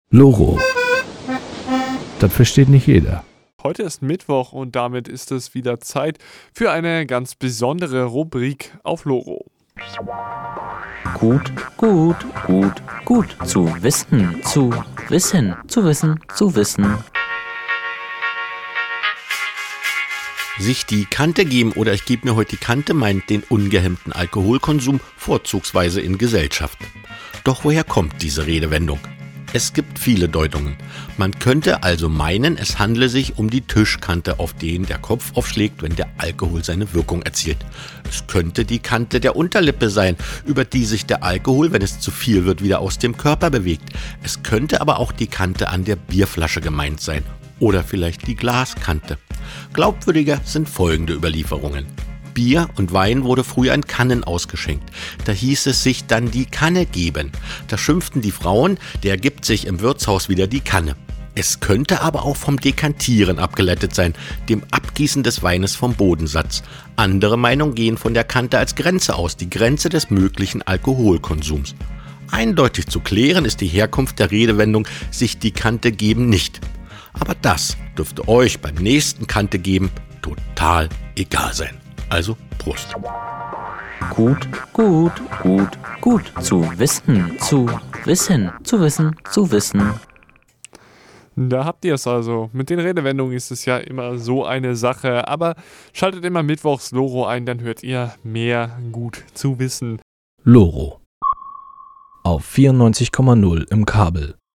Loro. Das versteht nicht jeder. Heute ist Mittwoch und damit ist es wieder Zeit für eine ganz besondere Rubrik auf Loro. Gut, gut, gut, gut. Zu wissen, zu wissen, zu wissen, zu wissen. Sich die Kante geben oder ich gebe mir heute die Kante meint den ungehemmten Alkoholkonsum, vorzugsweise in Gesellschaft. Doch woher kommt diese Redewendung? Es gibt viele Deutungen. Man könnte also meinen, es handle sich um die Tischkante, auf den der Kopf aufschlägt, wenn der Alkohol seine Wirkung erzielt. Es könnte die Kante der Unterlippe sein, über die sich der Alkohol, wenn es zu viel wird, wieder aus dem Körper bewegt. Es könnte aber auch die Kante an der Bierflasche gemeint sein. Oder vielleicht die Glaskante. Glaubwürdiger sind folgende Überlieferungen. Bier und Wein wurde früher in Kannen ausgeschenkt. Da hieß es sich dann die Kanne geben. Da schimpften die Frauen, der gibt sich im Wirtshaus wieder die Kanne. Es könnte aber auch vom Dekantieren abgeleitet sein, dem Abgießen des Weines vom Bodensatz. Andere Meinungen gehen von der Kante als Grenze aus, die Grenze des möglichen Alkoholkonsums. Eindeutig zu klären ist die Herkunft der Redewendung sich die Kante geben nicht. Aber das dürfte euch beim nächsten Kante geben total egal sein. Also Prost. Gut, gut, gut, gut. Zu wissen, zu wissen, zu wissen, zu wissen. Da habt ihr es also. Mit den Redewendungen ist es ja immer so eine Sache, aber schaltet immer mittwochs Loro ein, dann hört ihr mehr gut zu wissen. Loro. Auf 94,0 im Kabel.